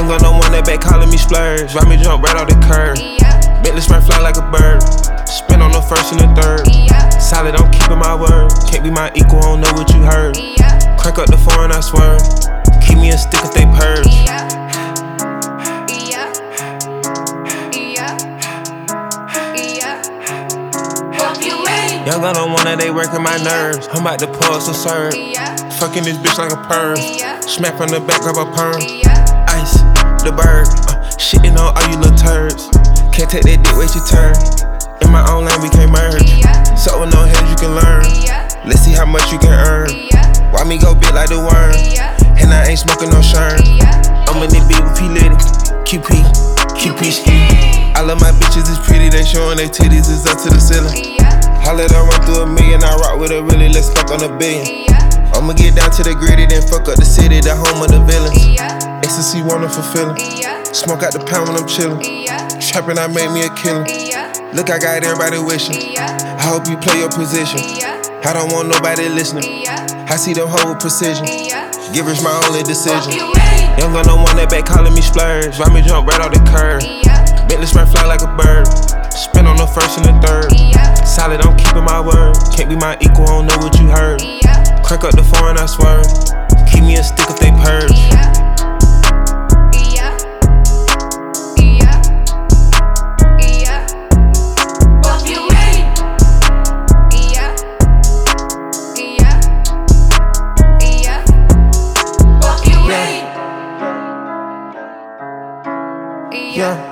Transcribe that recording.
Young gun no one that back calling me splurge. Ride me jump right off the curb. Bentley sprint fly like a bird. Spin on the first and the third. Solid, I'm keeping my word. Can't be my equal, I don't know what you heard. Crack up the foreign, I swear. Keep me a stick if they purge. Young gun don't wanna, they working my nerves. I'm about to pull some serve. Fucking this bitch like a perm. Smack from the back of a perm. Ice, the bird. Shitting on all you little turds. Can't take that dick, wait your turn. In my own lane, we can't merge. So with no heads, you can learn. Let's see how much you can earn. Why me go big like the worm? And I ain't smoking no shern. I'm in the beat with P. Litty. QP ski. I love my bitches, it's pretty. They showing their titties, it's up to the ceiling. I let her run through a million, I rock with her really, let's fuck on a billion. I'ma get down to the gritty, then fuck up the city, the home of the villains. Ecstasy, wonderful feeling. Smoke out the pound when I'm chillin'. Trappin', I made me a killer. Look, I got everybody wishing. I hope you play your position. I don't want nobody listening. I see them hold with precision. Give us my only decision. Young gun no one that back calling me splurge. Ride me jump right off the curb. Bentley sprint fly like a bird. Spin on the first and the third. Solid, I'm keeping my word. Can't be my equal, I don't know what you heard. Crack up the foreign, I swear. Keep me a stick if they purge. Yeah.